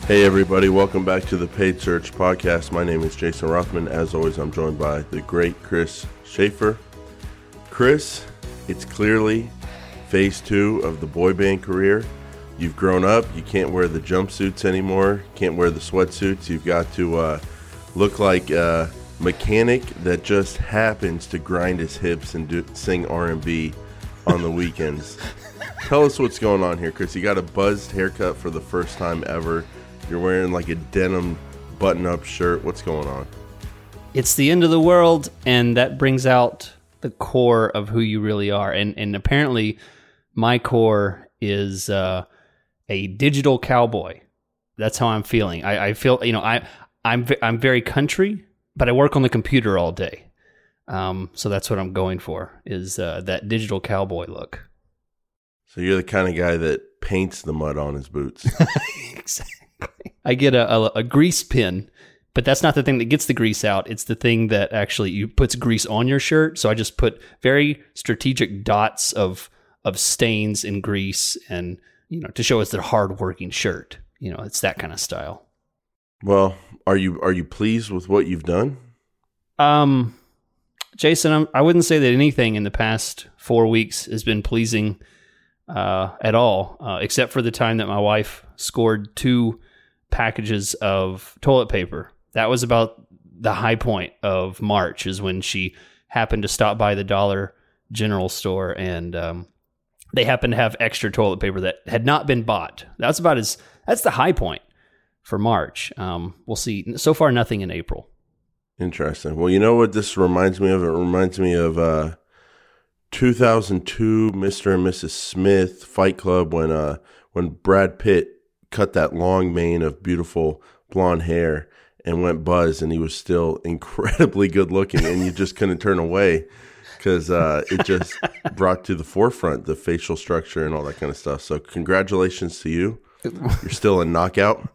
Hey everybody, welcome back to the Paid Search Podcast. My name is Jason Rothman. As always, I'm joined by the great Chris Schaefer. Chris, it's clearly phase 2 of the boy band career. You've grown up, you can't wear the jumpsuits anymore, can't wear the sweatsuits. You've got to look like a mechanic that just happens to grind his hips and sing R&B on the weekends. Tell us what's going on here, Chris. You got a buzzed haircut for the first time ever. You're wearing like a denim button-up shirt. What's going on? It's the end of the world, and that brings out the core of who you really are. And apparently, my core is a digital cowboy. That's how I'm feeling. I feel, I'm very country, but I work on the computer all day. So that's what I'm going for, is that digital cowboy look. So you're the kind of guy that paints the mud on his boots. Exactly. I get a grease pin, but that's not the thing that gets the grease out. It's the thing that actually puts grease on your shirt. So I just put very strategic dots of stains and grease, and to show it's their hard-working shirt. It's that kind of style. Well, are you pleased with what you've done? Jason, I wouldn't say that anything in the past 4 weeks has been pleasing at all, except for the time that my wife scored 2 packages of toilet paper. That was about the high point of March, is when she happened to stop by the Dollar General store, and they happened to have extra toilet paper that had not been bought. That's the high point for March. We'll see. So far, nothing in April. Interesting. Well, you know what this reminds me of? It reminds me of 2002 Mr. and Mrs. Smith Fight Club, when Brad Pitt cut that long mane of beautiful blonde hair and went buzz, and he was still incredibly good looking, and you just couldn't turn away because it just brought to the forefront the facial structure and all that kind of stuff. So congratulations to you. You're still a knockout.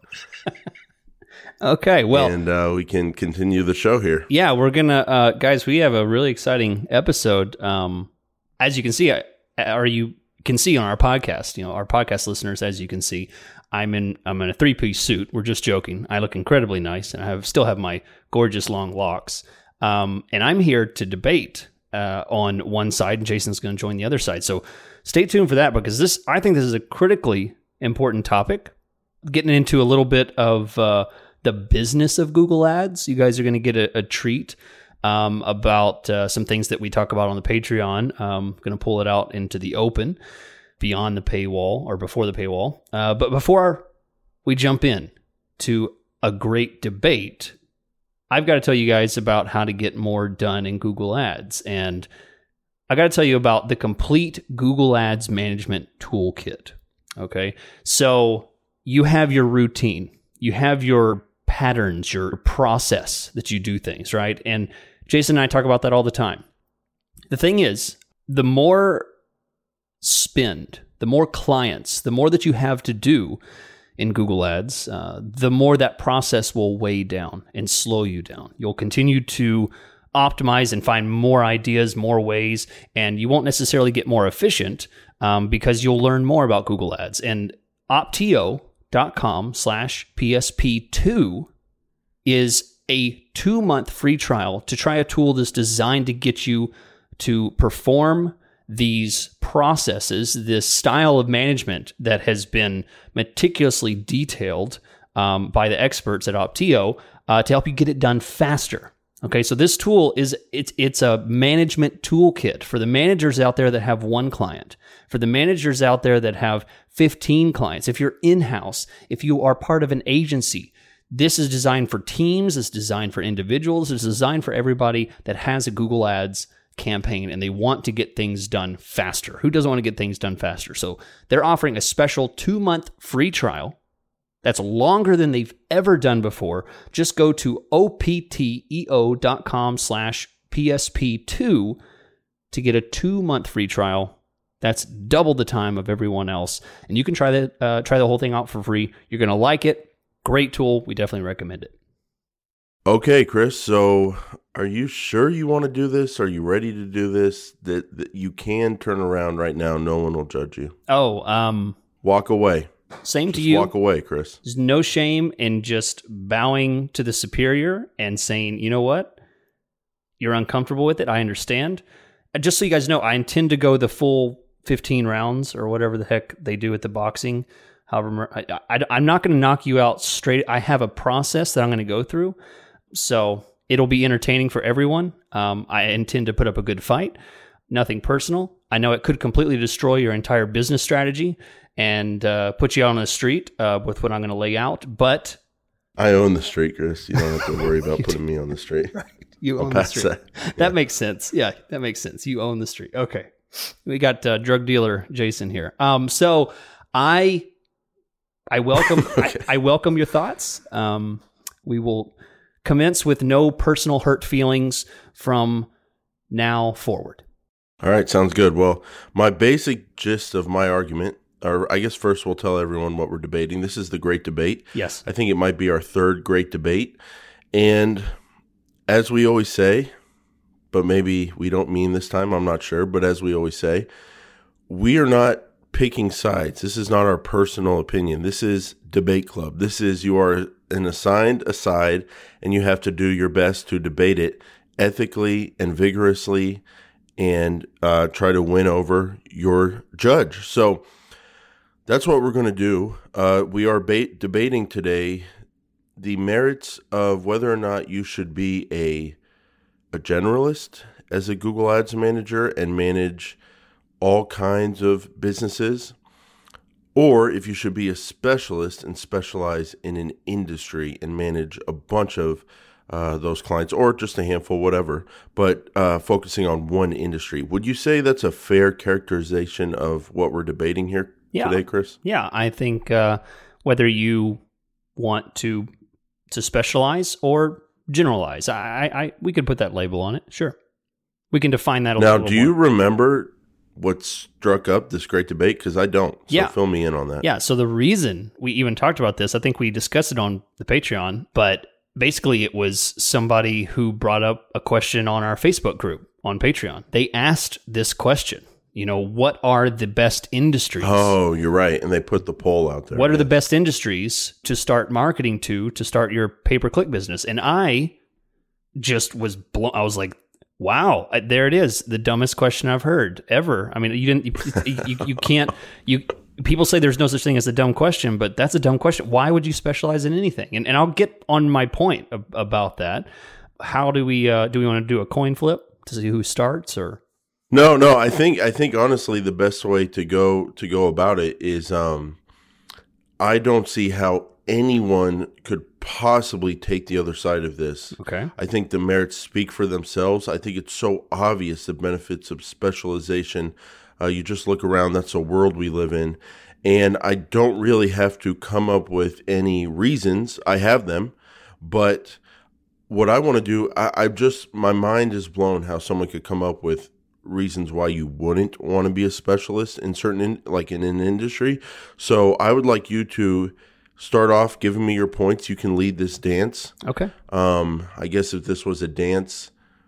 Okay, well, and we can continue the show here. Yeah, we're gonna, guys. We have a really exciting episode. As you can see, or you can see on our podcast, our podcast listeners, as you can see, I'm in a 3-piece suit. We're just joking. I look incredibly nice, and I still have my gorgeous long locks. And I'm here to debate on one side, and Jason's going to join the other side. So stay tuned for that, because I think this is a critically important topic. Getting into a little bit of the business of Google Ads. You guys are going to get a treat about some things that we talk about on the Patreon. I'm going to pull it out into the open, beyond the paywall, or before the paywall. But before we jump in to a great debate, I've got to tell you guys about how to get more done in Google Ads. And I got to tell you about the complete Google Ads management toolkit. Okay, so you have your routine, you have your patterns, your process that you do things, right? And Jason and I talk about that all the time. The thing is, the more spend, the more clients, the more that you have to do in Google Ads, the more that process will weigh down and slow you down. You'll continue to optimize and find more ideas, more ways, and you won't necessarily get more efficient because you'll learn more about Google Ads. And Opteo.com/PSP2 is a 2-month free trial to try a tool that's designed to get you to perform these processes, this style of management that has been meticulously detailed by the experts at Opteo to help you get it done faster. Okay, so this tool it's a management toolkit for the managers out there that have 1 client, for the managers out there that have 15 clients. If you're in-house, if you are part of an agency, this is designed for teams, it's designed for individuals, it's designed for everybody that has a Google Ads campaign and they want to get things done faster. Who doesn't want to get things done faster? So they're offering a special 2-month free trial that's longer than they've ever done before. Just go to opteo.com/PSP2 to get a 2-month free trial. That's double the time of everyone else. And you can try the whole thing out for free. You're going to like it. Great tool. We definitely recommend it. Okay, Chris. So are you sure you want to do this? Are you ready to do this? That you can turn around right now. No one will judge you. Oh, walk away. Same Just to you. walk away, Chris. There's no shame in just bowing to the superior and saying, you know what? You're uncomfortable with it. I understand. Just so you guys know, I intend to go the full 15 rounds or whatever the heck they do at the boxing. However, I'm not going to knock you out straight. I have a process that I'm going to go through. So it'll be entertaining for everyone. I intend to put up a good fight. Nothing personal. I know it could completely destroy your entire business strategy and put you out on the street with what I'm going to lay out. But I own the street, Chris. You don't have to worry about putting me on the street. Right. You I'll own the street. That makes sense. Yeah, that makes sense. You own the street. Okay. We got drug dealer Jason here. So I welcome okay. I welcome your thoughts. We will commence with no personal hurt feelings from now forward. All right, sounds good. Well, my basic gist of my argument, or I guess first we'll tell everyone what we're debating. This is the Great Debate. Yes. I think it might be our third Great Debate. And as we always say, but maybe we don't mean this time, I'm not sure, but as we always say, we are not picking sides. This is not our personal opinion. This is Debate Club. This is you are assigned a side, and you have to do your best to debate it ethically and vigorously and try to win over your judge. So that's what we're going to do. We are debating today the merits of whether or not you should be a generalist as a Google Ads manager and manage all kinds of businesses, or if you should be a specialist and specialize in an industry and manage a bunch of those clients, or just a handful, whatever, but focusing on one industry. Would you say that's a fair characterization of what we're debating here today, Chris? Yeah, I think whether you want to specialize or generalize, we could put that label on it. Sure. We can define that a little more. Now, do you remember what struck up this great debate? Because I don't. So fill me in on that. Yeah, so the reason we even talked about this, I think we discussed it on the Patreon, but basically it was somebody who brought up a question on our Facebook group on Patreon. They asked this question, what are the best industries? Oh, you're right. And they put the poll out there. What are the best industries to start marketing to start your pay-per-click business? And I just was blown. I was like, wow, there it is. The dumbest question I've heard ever. I mean, you can't, people say there's no such thing as a dumb question, but that's a dumb question. Why would you specialize in anything? And I'll get on my point about that. How do we want to do a coin flip to see who starts or? No, I think honestly the best way to go about it is I don't see how anyone could possibly take the other side of this. Okay. I think the merits speak for themselves. I think it's so obvious the benefits of specialization. You just look around, that's a world we live in. And I don't really have to come up with any reasons. I have them. But what I want to do, my mind is blown how someone could come up with reasons why you wouldn't want to be a specialist in in an industry. So I would like you to start off giving me your points. You can lead this dance. Okay. I guess if this was a dance,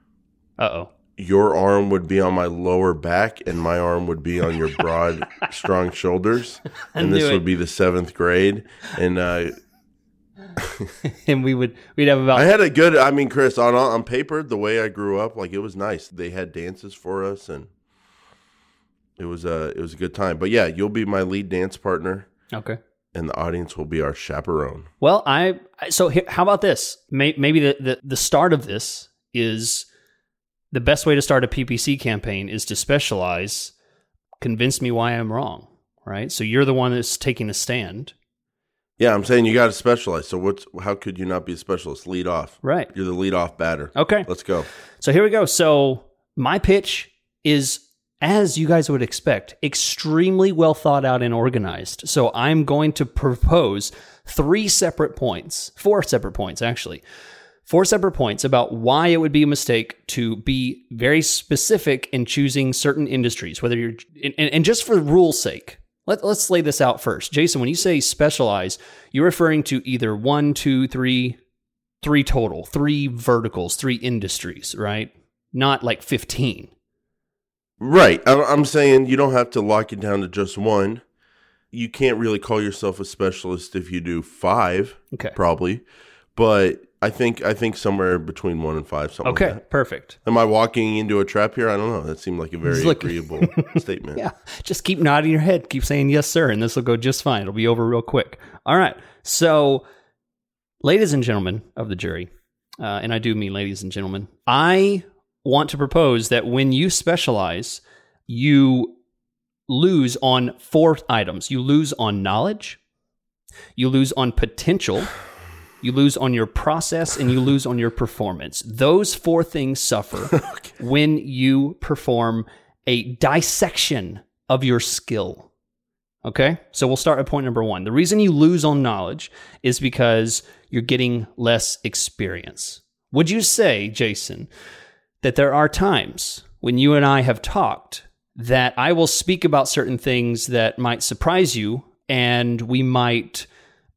your arm would be on my lower back and my arm would be on your broad, strong shoulders. And this would be the 7th grade. And and we'd have about. I had a good. I mean, Chris, on paper, the way I grew up, it was nice. They had dances for us, and it was a good time. But yeah, you'll be my lead dance partner. Okay. And the audience will be our chaperone. Well, so how about this? Maybe the start of this is the best way to start a PPC campaign is to specialize. Convince me why I'm wrong, right? So you're the one that's taking a stand. Yeah, I'm saying you got to specialize. So how could you not be a specialist? Lead off. Right. You're the lead off batter. Okay. Let's go. So here we go. So my pitch is, as you guys would expect, extremely well thought out and organized. So I'm going to propose 4 separate points, actually. 4 separate points about why it would be a mistake to be very specific in choosing certain industries, whether you're, and just for rule's sake. Let's lay this out first. Jason, when you say specialize, you're referring to either 1, 2, 3 total, 3 verticals, 3 industries, right? Not like 15. Right. I'm saying you don't have to lock it down to just one. you can't really call yourself a specialist if you do 5, Okay. probably. But I think somewhere between 1 and 5, something like Okay, that. perfect. Am I walking into a trap here? I don't know. That seemed like a very agreeable statement. Yeah, just keep nodding your head. Keep saying yes, sir, and this will go just fine. It'll be over real quick. All right. So, ladies and gentlemen of the jury, and I do mean ladies and gentlemen, I want to propose that when you specialize, you lose on 4 items. You lose on knowledge, you lose on potential, you lose on your process, and you lose on your performance. Those 4 things suffer when you perform a dissection of your skill. Okay? So we'll start at point number 1. The reason you lose on knowledge is because you're getting less experience. Would you say, Jason, that there are times when you and I have talked that I will speak about certain things that might surprise you, and we might...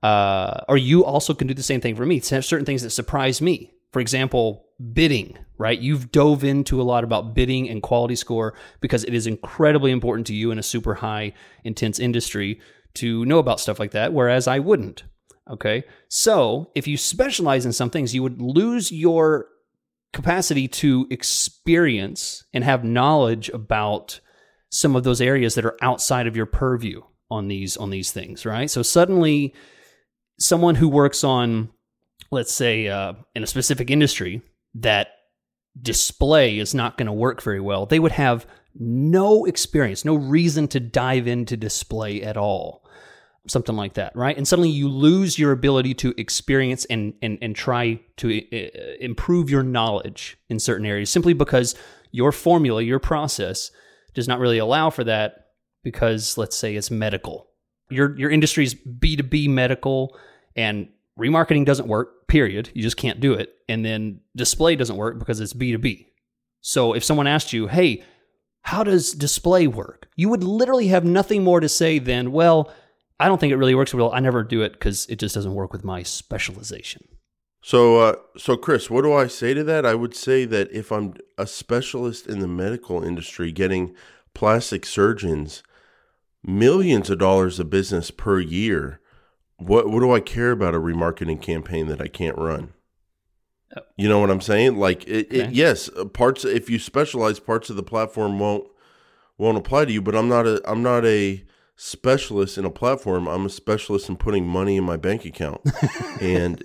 or you also can do the same thing for me. Certain things that surprise me. For example, bidding, right? You've dove into a lot about bidding and quality score because it is incredibly important to you in a super high, intense industry to know about stuff like that, whereas I wouldn't. Okay? So if you specialize in some things, you would lose your capacity to experience and have knowledge about some of those areas that are outside of your purview on these things, right? So suddenly... someone who works on, let's say, in a specific industry that display is not going to work very well, they would have no experience, no reason to dive into display at all. Something like that, right? And suddenly you lose your ability to experience and try to improve your knowledge in certain areas simply because your formula, your process does not really allow for that because, let's say, it's medical. Your industry's B2B medical, and remarketing doesn't work, period. You just can't do it. And then display doesn't work because it's B2B. So if someone asked you, hey, how does display work? You would literally have nothing more to say than, well, I don't think it really works well. I never do it because it just doesn't work with my specialization. So Chris, what do I say to that? I would say that if I'm a specialist in the medical industry getting plastic surgeons millions of dollars of business per year, what do I care about a remarketing campaign that I can't run? Oh. You know what I'm saying? Like, Okay. yes, parts. If you specialize, parts of the platform won't apply to you. But I'm not a specialist in a platform. I'm a specialist in putting money in my bank account. And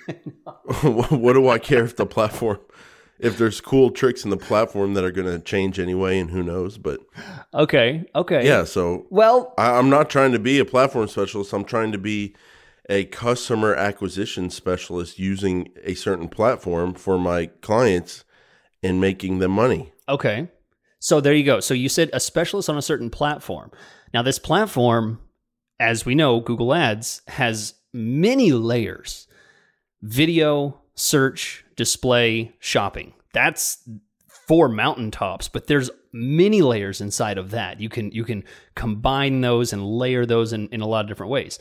what do I care if the platform? If there's cool tricks in the platform that are going to change anyway, and who knows, but... Okay. Yeah, so... Well... I'm not trying to be a platform specialist. I'm trying to be a customer acquisition specialist using a certain platform for my clients and making them money. Okay. So there you go. So you said a specialist on a certain platform. Now, this platform, as we know, Google Ads, has many layers. Video, search, display, shopping. That's 4 mountaintops, but there's many layers inside of that. You can combine those and layer those in a lot of different ways.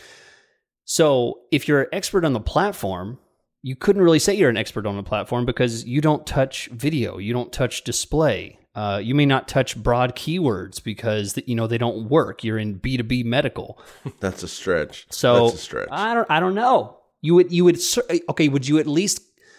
So if you're an expert on the platform, you couldn't really say you're an expert on the platform because you don't touch video, you don't touch display. You may not touch broad keywords because they don't work. You're in B2B medical. That's a stretch. So that's a stretch. I don't know. You would okay? Would you at least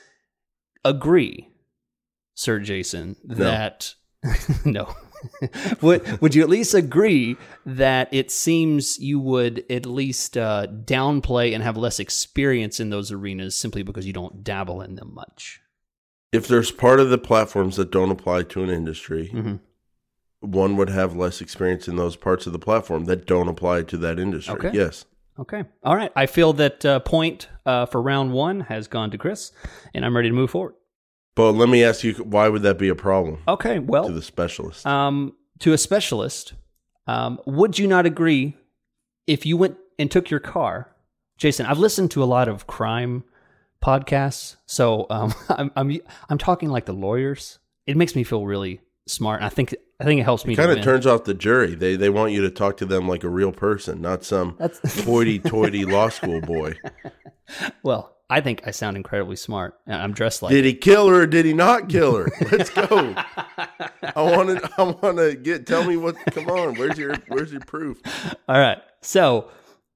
agree, Sir Jason, that no? Would you at least agree that it seems you would at least downplay and have less experience in those arenas simply because you don't dabble in them much? If there's part of the platforms that don't apply to an industry, Mm-hmm. one would have less experience in those parts of the platform that don't apply to that industry. Okay. Yes. Okay. All right. I feel that point for round 1 has gone to Chris, and I'm ready to move forward. But let me ask you, why would that be a problem Okay. Well, to the specialist? to a specialist, would you not agree if you went and took your car, Jason? I've listened to a lot of crime podcasts, so I'm talking like the lawyers. It makes me feel really smart, and I think it helps me. It kind of turns off the jury. They want you to talk to them like a real person, not some hoity-toity law school boy. Well, I think I sound incredibly smart, and I'm dressed like. Did he kill her or did he not kill her? Let's go. I want to get. Tell me what. Come on. Where's your proof? All right. So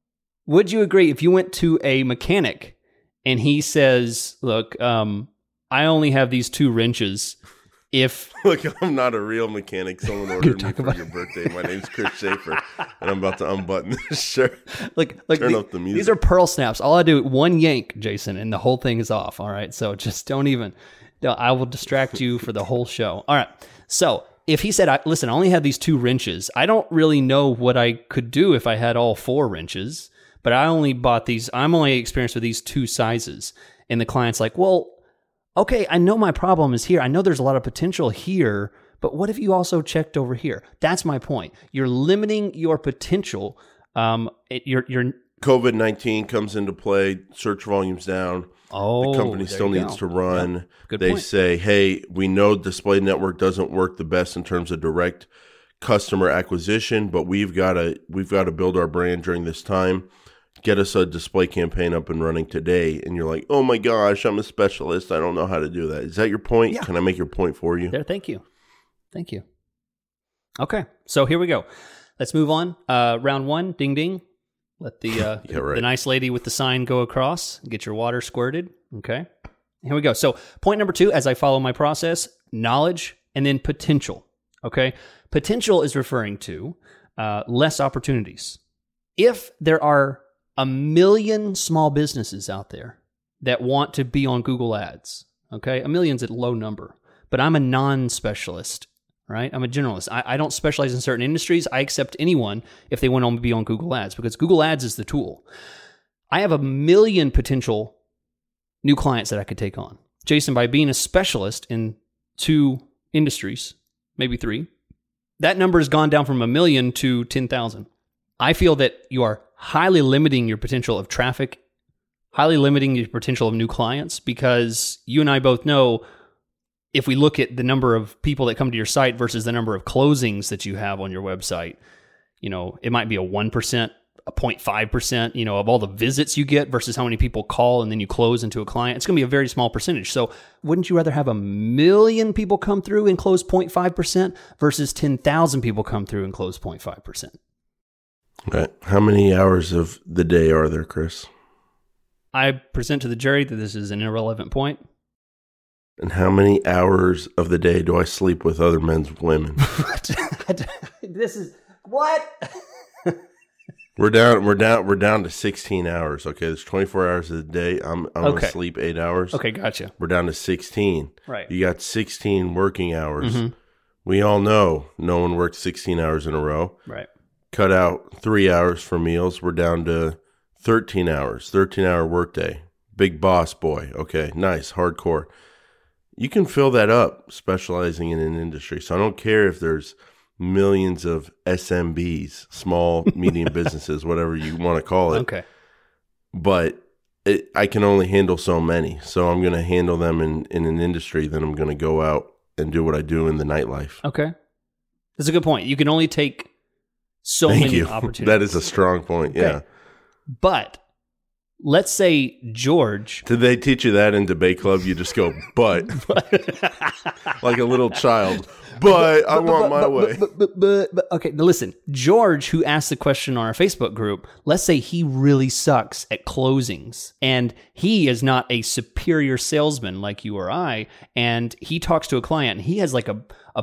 Would you agree if you went to a mechanic and he says, look, I only have these 2 wrenches. If Look, I'm not a real mechanic. Someone ordered me for your birthday. My name's Chris Schaefer, and I'm about to unbutton this shirt. Turn up the music. These are pearl snaps. All I do, one yank, Jason, and the whole thing is off. All right, so just don't even. No, I will distract you for the whole show. All right, so if he said, listen, I only have these 2 wrenches. I don't really know what I could do if I had all 4 wrenches, but I only bought these. I'm only experienced with these 2 sizes. And the client's like, well, okay, I know my problem is here. I know there's a lot of potential here, but what if you also checked over here? That's my point. You're limiting your potential. You're COVID-19 comes into play. Search volume's down. Oh, the company still needs to run. Yep. Good they point. say, hey, we know display network doesn't work the best in terms of direct customer acquisition, but we've got to build our brand during this time. Get us a display campaign up and running today. And you're like, oh my gosh, I'm a specialist. I don't know how to do that. Is that your point? Yeah. Can I make your point for you? There, thank you. Okay, so here we go. Let's move on. Round 1, ding ding. Let the right. the nice lady with the sign go across. Get your water squirted. Okay, here we go. So point number 2, as I follow my process, knowledge and then potential. Okay, potential is referring to less opportunities. If there are 1 million small businesses out there that want to be on Google Ads, okay? 1 million's a low number, but I'm a non-specialist, right? I'm a generalist. I don't specialize in certain industries. I accept anyone if they want to be on Google Ads because Google Ads is the tool. I have 1 million potential new clients that I could take on. Jason, by being a specialist in 2 industries, maybe 3, that number has gone down from 1 million to 10,000. I feel that you are highly limiting your potential of traffic, highly limiting your potential of new clients, because you and I both know if we look at the number of people that come to your site versus the number of closings that you have on your website, it might be a 1%, a 0.5%, of all the visits you get versus how many people call and then you close into a client. It's going to be a very small percentage. So wouldn't you rather have 1 million people come through and close 0.5% versus 10,000 people come through and close 0.5%? Okay. How many hours of the day are there, Chris? I present to the jury that this is an irrelevant point. And how many hours of the day do I sleep with other men's women? This is what? We're down to 16 hours. Okay, there's 24 hours of the day. I'm gonna sleep 8 hours. Okay, gotcha. We're down to 16. Right. You got 16 working hours. Mm-hmm. We all know no one works 16 hours in a row. Right. Cut out 3 hours for meals. We're down to 13 hours. 13-hour workday. Big boss boy. Okay, nice, hardcore. You can fill that up specializing in an industry. So I don't care if there's millions of SMBs, small, medium businesses, whatever you want to call it. Okay. But I can only handle so many. So I'm going to handle them in an industry. Then I'm going to go out and do what I do in the nightlife. Okay. That's a good point. You can only take so many opportunities. That is a strong point. Okay. Yeah. But let's say George. Did they teach you that in debate club? You just go, but like a little child. But I want my way. But okay, now listen. George, who asked the question on our Facebook group, let's say he really sucks at closings, and he is not a superior salesman like you or I, and he talks to a client, and he has like a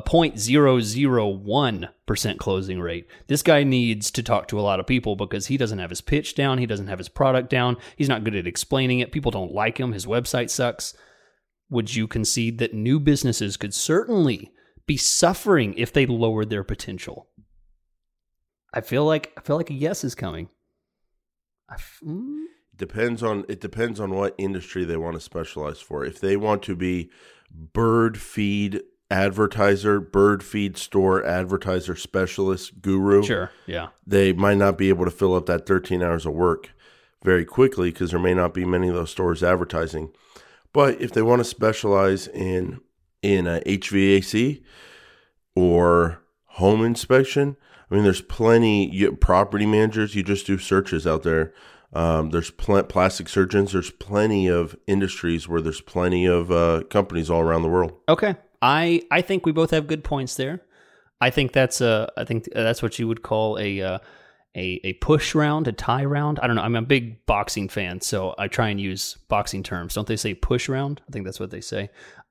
0.001% closing rate. This guy needs to talk to a lot of people because he doesn't have his pitch down, he doesn't have his product down, he's not good at explaining it, people don't like him, his website sucks. Would you concede that new businesses could certainly be suffering if they lowered their potential? I feel like a yes is coming. It depends on what industry they want to specialize for. If they want to be bird feed advertiser, bird feed store advertiser specialist guru, sure, yeah, they might not be able to fill up that 13 hours of work very quickly because there may not be many of those stores advertising. But if they want to specialize in HVAC or home inspection, I mean, there's plenty. Property managers, you just do searches out there. There's plastic surgeons. There's plenty of industries where there's plenty of companies all around the world. Okay, I think we both have good points there. I think that's what you would call a a push round, a tie round. I don't know. I'm a big boxing fan, so I try and use boxing terms. Don't they say push round? I think that's what they say.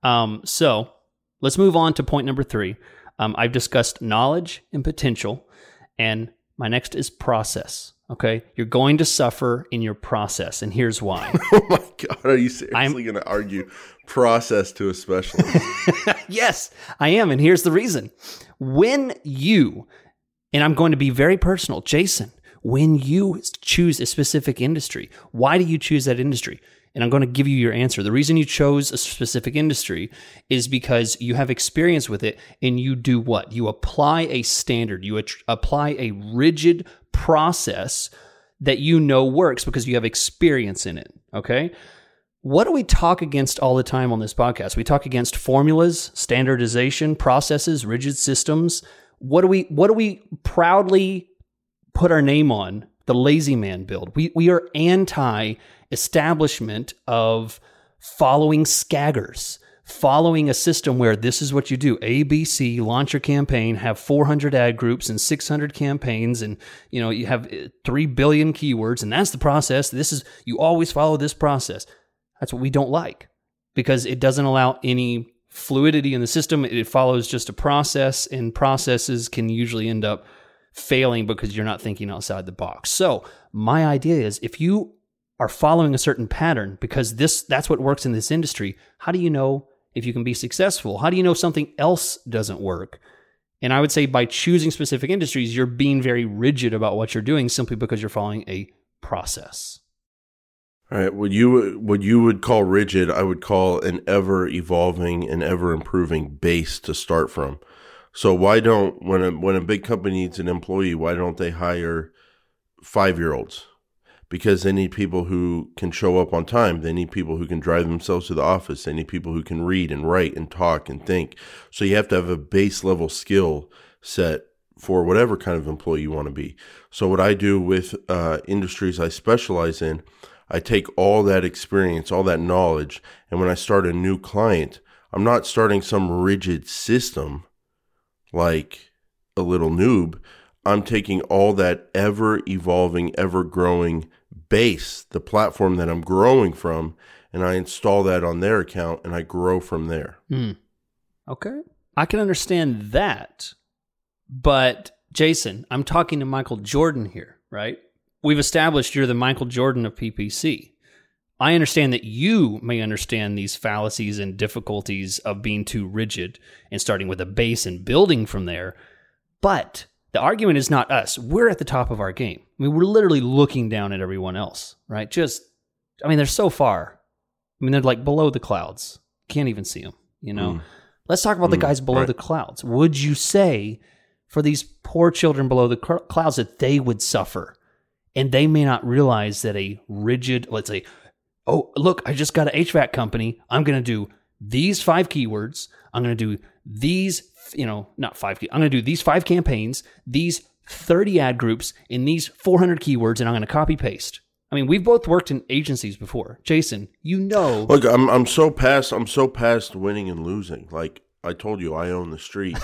So let's move on to point number 3. I've discussed knowledge and potential, and my next is process. Okay, you're going to suffer in your process, and here's why. Oh my God, are you seriously going to argue process to a specialist? Yes, I am, and here's the reason. When you, and I'm going to be very personal, Jason, when you choose a specific industry, why do you choose that industry? And I'm going to give you your answer. The reason you chose a specific industry is because you have experience with it, and you do what? You apply a standard. You apply a rigid process that you know works because you have experience in it, okay? What do we talk against all the time on this podcast? We talk against formulas, standardization, processes, rigid systems. What do we proudly put our name on? The lazy man build. We are anti-establishment of following scaggers, following a system where this is what you do. A, B, C, launch your campaign, have 400 ad groups and 600 campaigns, and you have 3 billion keywords, and that's the process. You always follow this process. That's what we don't like, because it doesn't allow any fluidity in the system. It follows just a process, and processes can usually end up failing because you're not thinking outside the box. So my idea is, if you are following a certain pattern, because that's what works in this industry, how do you know if you can be successful? How do you know something else doesn't work? And I would say by choosing specific industries, you're being very rigid about what you're doing simply because you're following a process. All right. What you would call rigid, I would call an ever evolving and ever improving base to start from. So why don't, when a big company needs an employee, why don't they hire 5-year-olds? Because they need people who can show up on time. They need people who can drive themselves to the office. They need people who can read and write and talk and think. So you have to have a base level skill set for whatever kind of employee you want to be. So what I do with industries I specialize in, I take all that experience, all that knowledge, and when I start a new client, I'm not starting some rigid system like a little noob. I'm taking all that ever evolving, ever growing base, the platform that I'm growing from, and I install that on their account, and I grow from there. Okay. I can understand that. But Jason, I'm talking to Michael Jordan here, right? We've established you're the Michael Jordan of PPC. I understand that you may understand these fallacies and difficulties of being too rigid and starting with a base and building from there. But the argument is not us. We're at the top of our game. I mean, we're literally looking down at everyone else, right? They're so far. I mean, they're like below the clouds. Can't even see them, Let's talk about the guys below the clouds. Would you say for these poor children below the clouds that they would suffer? And they may not realize that a rigid, let's say, oh, look, I just got an HVAC company. I'm going to do these 5 keywords. I'm going to do these, not 5. I'm going to do these 5 campaigns, these 30 ad groups, in these 400 keywords, and I'm going to copy paste. I mean, we've both worked in agencies before. Jason, Look, I'm so past winning and losing. Like I told you, I own the street.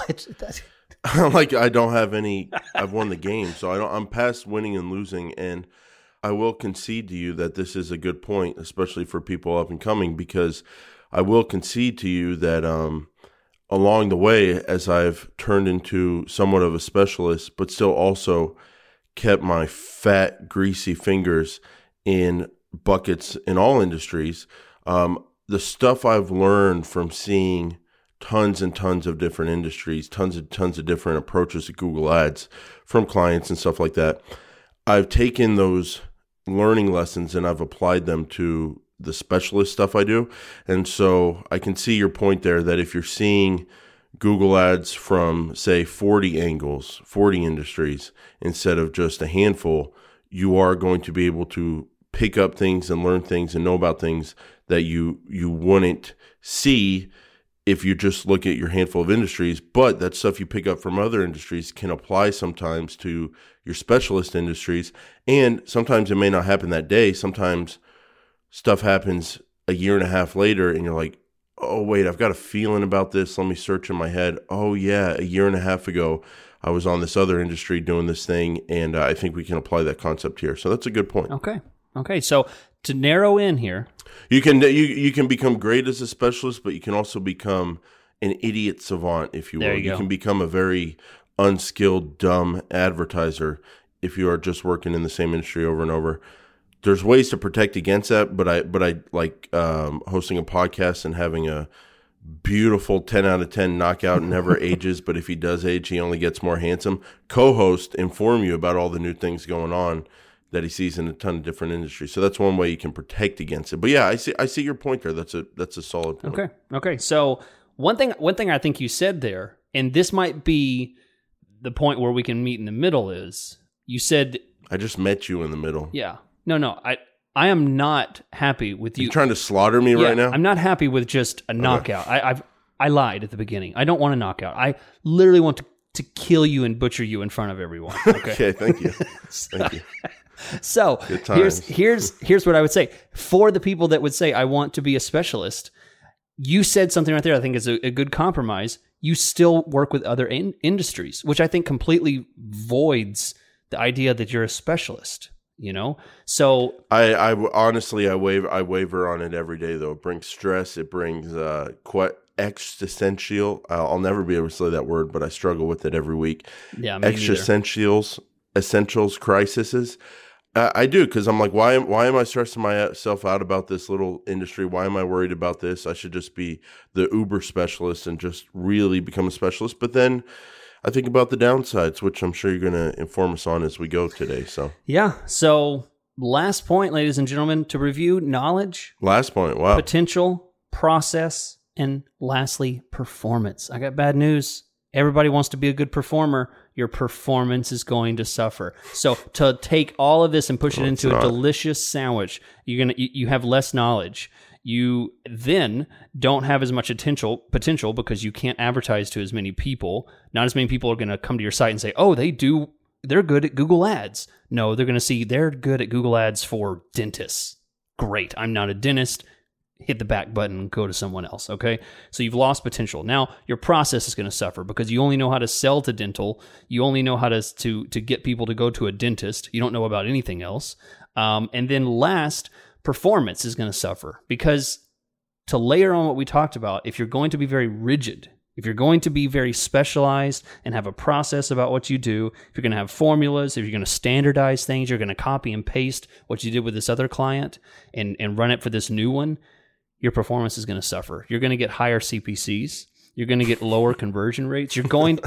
I don't have any. I've won the game, so I'm past winning and losing, and I will concede to you that this is a good point, especially for people up and coming, because I will concede to you that along the way, as I've turned into somewhat of a specialist, but still also kept my fat, greasy fingers in buckets in all industries, the stuff I've learned from seeing tons and tons of different industries, tons of different approaches to Google Ads from clients and stuff like that, I've taken those learning lessons and I've applied them to the specialist stuff I do. And so I can see your point there, that if you're seeing Google Ads from, say, 40 angles, 40 industries, instead of just a handful, you are going to be able to pick up things and learn things and know about things that you wouldn't see if you just look at your handful of industries. But that stuff you pick up from other industries can apply sometimes to your specialist industries. And sometimes it may not happen that day. Sometimes stuff happens a year and a half later and you're like, oh, wait, I've got a feeling about this. Let me search in my head. Oh, yeah, a year and a half ago, I was on this other industry doing this thing, and I think we can apply that concept here. So that's a good point. Okay. So to narrow in here, you can become great as a specialist, but you can also become an idiot savant, if you will. You can become a very unskilled, dumb advertiser if you are just working in the same industry over and over. There's ways to protect against that, but I like hosting a podcast and having a beautiful 10 out of 10 knockout, never ages, but if he does age, he only gets more handsome. Co-host, inform you about all the new things going on that he sees in a ton of different industries. So that's one way you can protect against it. But yeah, I see your point there. That's a solid point. Okay. So one thing I think you said there, and this might be the point where we can meet in the middle, is you said I just met you in the middle. Yeah. No. I am not happy with you. You're trying to slaughter me right now? I'm not happy with just a knockout. I lied at the beginning. I don't want a knockout. I literally want to kill you and butcher you in front of everyone. Okay, thank you. Thank you. So here's what I would say. For the people that would say, I want to be a specialist, you said something right there I think is a good compromise. You still work with other industries, which I think completely voids the idea that you're a specialist. So I honestly waver on it every day though. It brings stress. It brings quite existential. I'll never be able to say that word, but I struggle with it every week. Yeah, me essentials, crises. I do, because I'm like, why am I stressing myself out about this little industry? Why am I worried about this? I should just be the uber specialist and just really become a specialist. But then I think about the downsides, which I'm sure you're going to inform us on as we go today. So yeah. So last point, ladies and gentlemen, to review: knowledge. Last point. Wow. Potential, process, and lastly, performance. I got bad news. Everybody wants to be a good performer. Your performance is going to suffer. So to take all of this and push it into a delicious sandwich, you have less knowledge. You then don't have as much potential because you can't advertise to as many people. Not as many people are going to come to your site and say, oh, they're good at Google Ads. No, they're going to see they're good at Google Ads for dentists. Great. I'm not a dentist. Hit the back button and go to someone else, okay? So you've lost potential. Now your process is going to suffer because you only know how to sell to dental. You only know how to get people to go to a dentist. You don't know about anything else. And then last, performance is going to suffer because, to layer on what we talked about, if you're going to be very rigid, if you're going to be very specialized and have a process about what you do, if you're going to have formulas, if you're going to standardize things, you're going to copy and paste what you did with this other client and run it for this new one, your performance is going to suffer. You're going to get higher CPCs. You're going to get lower conversion rates. You're going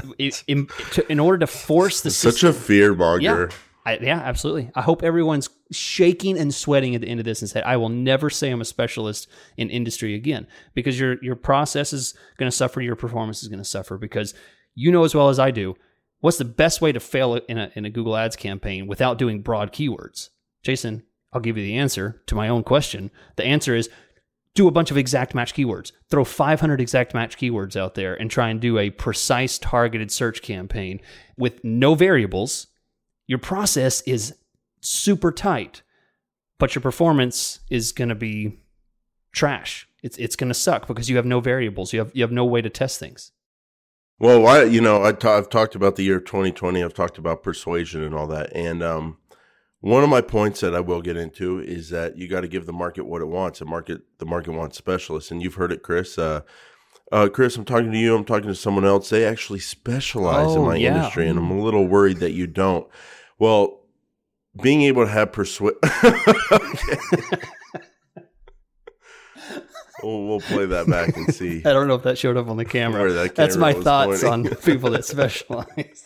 in order to force the system. Such a fear monger. Yeah, absolutely. I hope everyone's shaking and sweating at the end of this and said, I will never say I'm a specialist in industry again, because your process is going to suffer. Your performance is going to suffer, because you know as well as I do, what's the best way to fail in a Google Ads campaign without doing broad keywords? Jason, I'll give you the answer to my own question. The answer is, do a bunch of exact match keywords. Throw 500 exact match keywords out there and try and do a precise targeted search campaign with no variables. Your process is super tight, but your performance is going to be trash. It's going to suck because you have no variables. You have no way to test things. Well, I've talked about the year 2020. I've talked about persuasion and all that. And one of my points that I will get into is that you got to give the market what it wants. The market wants specialists, and you've heard it, Chris. Chris, I'm talking to you. I'm talking to someone else. They actually specialize in my industry, and I'm a little worried that you don't. Well, being able to have we'll play that back and see. I don't know if that showed up on the camera. That's my thoughts on people that specialize.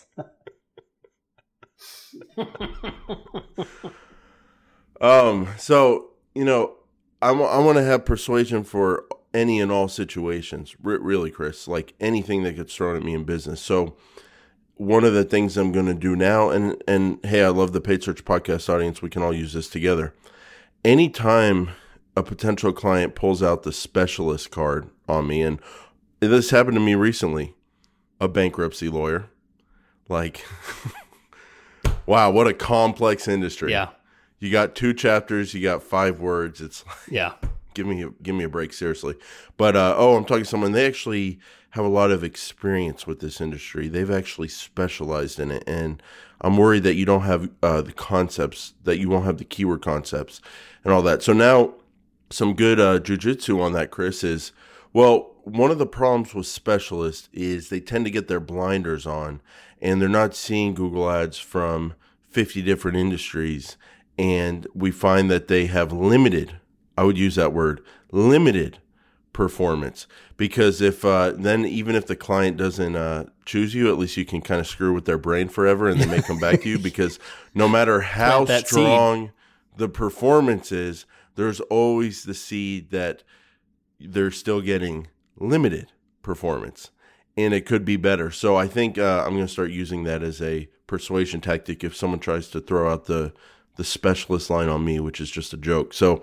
So, I want to have persuasion for any and all situations, really, Chris, like anything that gets thrown at me in business. So one of the things I'm going to do now, and hey, I love the Paid Search Podcast audience. We can all use this together. Anytime a potential client pulls out the specialist card on me, and this happened to me recently, a bankruptcy lawyer, like, wow, what a complex industry. Yeah. You got 2 chapters, you got 5 words. It's like, yeah. give me a break, seriously. But I'm talking to someone. They actually have a lot of experience with this industry. They've actually specialized in it, and I'm worried that you don't have the concepts, that you won't have the keyword concepts and all that. So now, some good jujitsu on that, Chris, is, well, one of the problems with specialists is they tend to get their blinders on, and they're not seeing Google ads from 50 different industries, and we find that they have limited, I would use that word, limited performance. Because if then even if the client doesn't choose you, at least you can kind of screw with their brain forever, and they may come back to you, because no matter how strong the performance is, there's always the seed that they're still getting limited performance, and it could be better. So I think I'm going to start using that as a persuasion tactic if someone tries to throw out the specialist line on me, which is just a joke. So,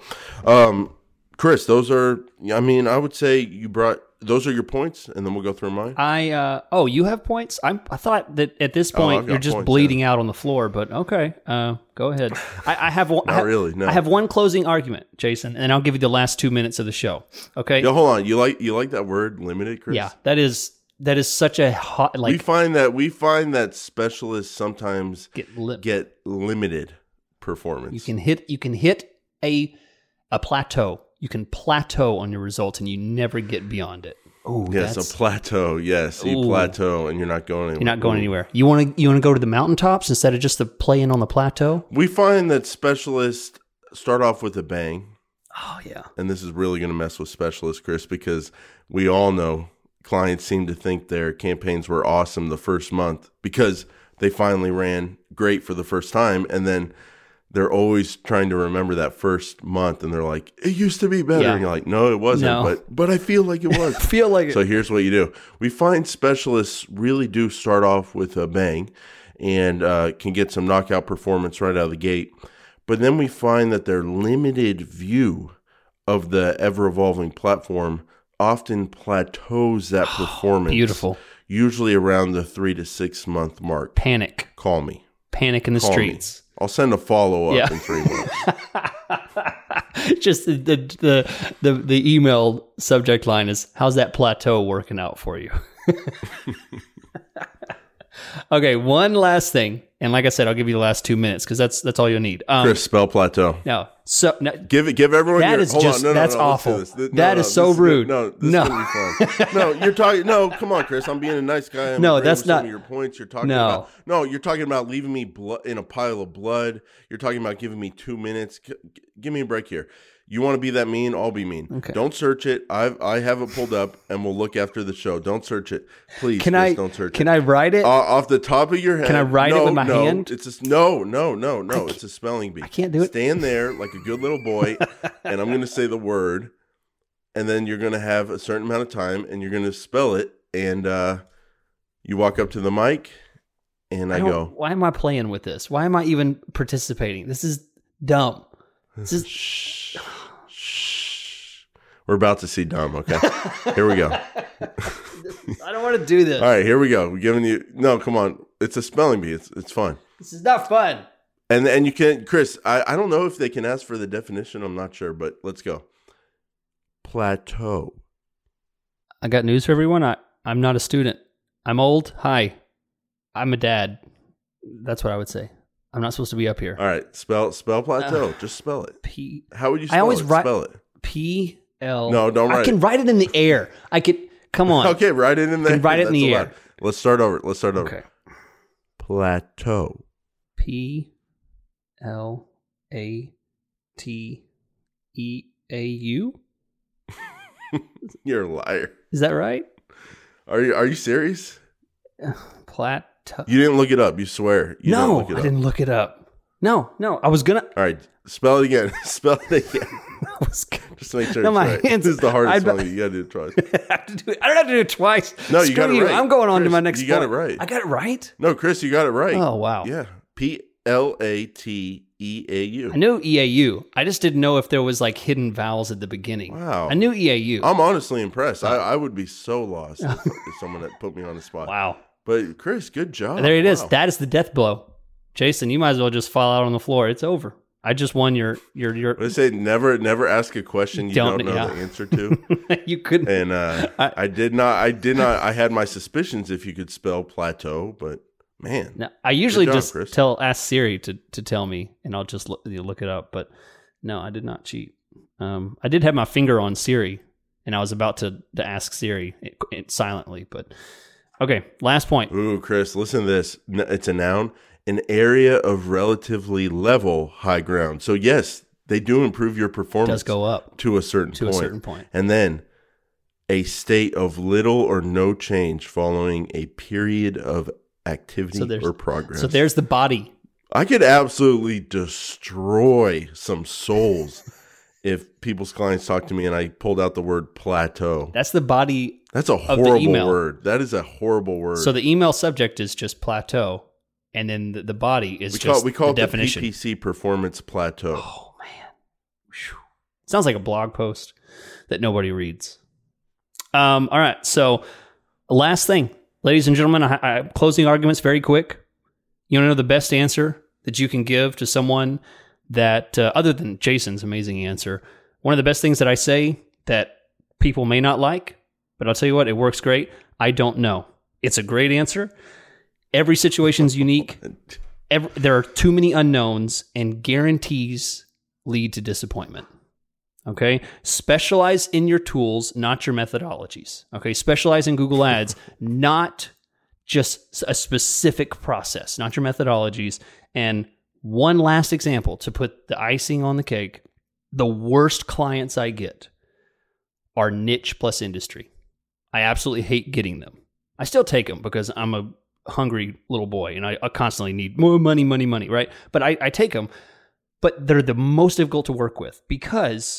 Chris, those are, I mean, I would say those are your points, and then we'll go through mine. You have points? I thought that at this point you're just bleeding out on the floor, but okay, go ahead. I have one. Not really, no. I have one closing argument, Jason, and I'll give you the last 2 minutes of the show. Okay. Yeah, hold on. You like that word limited, Chris? Yeah, that is such a hot, like, we find that specialists sometimes get limited performance. You can hit a plateau. You can plateau on your results, and you never get beyond it. Oh, yes, a plateau. Yes, you plateau, and you're not going anywhere. You're not going anywhere. You want to go to the mountaintops instead of just playing on the plateau? We find that specialists start off with a bang. Oh, yeah. And this is really going to mess with specialists, Chris, because we all know clients seem to think their campaigns were awesome the first month because they finally ran great for the first time, and then they're always trying to remember that first month, and they're like, it used to be better. Yeah. And you're like, no, it wasn't, but I feel like it was. Feel like it. So here's what you do. We find specialists really do start off with a bang and can get some knockout performance right out of the gate. But then we find that their limited view of the ever-evolving platform often plateaus that performance. Beautiful. Usually around the 3 to 6 month mark. Panic. Call me. Panic in the streets. I'll send a follow-up in 3 months. Just the email subject line is, how's that plateau working out for you? Okay, one last thing. And like I said, I'll give you the last 2 minutes because that's all you'll need. Chris, spell plateau. No. Give everyone that is just, that's awful. That is so rude. This is going to be fun. No, you're talking. No, come on, Chris. I'm being a nice guy. No, that's not. Some of your points you're talking about. No, you're talking about leaving me in a pile of blood. You're talking about giving me 2 minutes. Give me a break here. You want to be that mean? I'll be mean. Okay. Don't search it. I have it pulled up, and we'll look after the show. Don't search it, please. Don't search it. Can I write it off the top of your head? Can I write it with my hand? It's just no. It's a spelling bee. I can't do it. Stand there like a good little boy, and I'm going to say the word, and then you're going to have a certain amount of time, and you're going to spell it, and you walk up to the mic, and I go, why am I playing with this? Why am I even participating? This is dumb. This is. Shh. We're about to see dumb, okay? Here we go. I don't want to do this. All right, here we go. We're giving you... No, come on. It's a spelling bee. It's fun. This is not fun. And you can... Chris, I don't know if they can ask for the definition. I'm not sure, but let's go. Plateau. I got news for everyone. I'm not a student. I'm old. Hi. I'm a dad. That's what I would say. I'm not supposed to be up here. All right, spell plateau. Just spell it. How would you spell I always it? Spell it. P-L. No, don't write it. I can write it in the air. I could. Come on. Okay, write it in the air. Write it in the air. Let's start over. Okay. Plateau. P-L-A-T-E-A-U. You're a liar. Is that right? Are you serious? Plateau. You didn't look it up. You swear. No, I didn't look it up. No. I was gonna. All right, spell it again. Spell it again. Just to make sure it's right. This is the hardest spelling. You got to do it twice. I don't have to do it twice. No, you got it right. I'm going on to my next point. You got it right. I got it right? No, Chris, you got it right. Oh, wow. Yeah. P-L-A-T-E-A-U. I knew EAU. I just didn't know if there was like hidden vowels at the beginning. Wow. I knew EAU. I'm honestly impressed. I would be so lost if someone had put me on the spot. Wow. But Chris, good job. There it is. That is the death blow. Jason, you might as well just fall out on the floor. It's over. I just won your. I say never ask a question you don't know the answer to. You couldn't. And I did not. I had my suspicions if you could spell plateau, but man, no, I usually job, just Chris. ask Siri to tell me, and I'll just look it up. But no, I did not cheat. I did have my finger on Siri, and I was about to ask Siri it silently. But okay, last point. Ooh, Chris, listen to this. It's a noun. An area of relatively level high ground. So yes, they do improve your performance. Does go up to a certain point. And then a state of little or no change following a period of activity or progress. So there's the body. I could absolutely destroy some souls if people's clients talk to me and I pulled out the word plateau. That's the body. That's a horrible word. That is a horrible word. So the email subject is just plateau. And then the body is we call it definition. The PPC performance plateau. Oh, man. Whew. Sounds like a blog post that nobody reads. All right. So last thing, ladies and gentlemen, closing arguments very quick. You want to know the best answer that you can give to someone that, other than Jason's amazing answer, one of the best things that I say that people may not like, but I'll tell you what, it works great. I don't know. It's a great answer. Every situation's unique. There are too many unknowns, and guarantees lead to disappointment. Okay? Specialize in your tools, not your methodologies. Okay? Specialize in Google Ads, not just a specific process, not your methodologies. And one last example to put the icing on the cake. The worst clients I get are niche plus industry. I absolutely hate getting them. I still take them because I'm a hungry little boy and I constantly need more money, right? But I take them, but they're the most difficult to work with because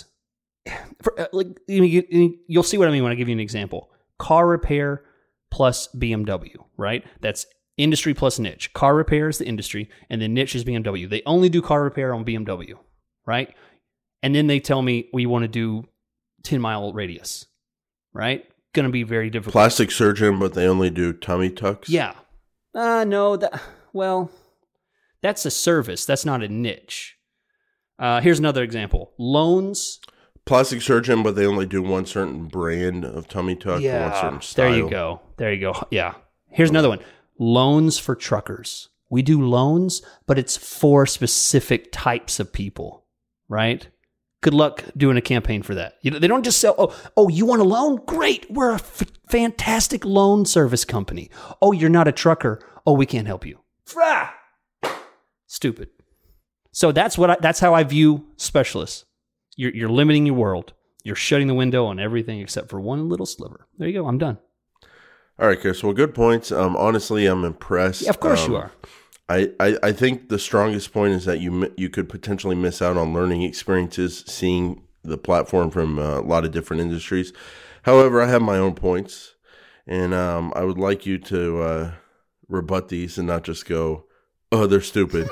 you'll see what I mean when I give you an example. Car repair plus BMW, right? That's industry plus niche. Car repair is the industry and then niche is BMW. They only do car repair on BMW, right? And then they tell me we want to do 10-mile radius, right? Going to be very difficult. Plastic surgeon, but they only do tummy tucks? Yeah. No, that's a service. That's not a niche. Here's another example. Loans. Plastic surgeon, but they only do one certain brand of tummy tuck or one certain style. There you go. Yeah. Here's another one. Loans for truckers. We do loans, but it's for specific types of people, right? Good luck doing a campaign for that. They don't just sell, oh, you want a loan? Great. We're a fantastic loan service company. Oh, you're not a trucker. Oh, we can't help you. Stupid. So that's how I view specialists. You're limiting your world. You're shutting the window on everything except for one little sliver. There you go. I'm done. All right, Chris. Well, good points. Honestly, I'm impressed. Yeah, of course you are. I think the strongest point is that you could potentially miss out on learning experiences, seeing the platform from a lot of different industries. However, I have my own points, and I would like you to rebut these and not just go, "Oh, they're stupid."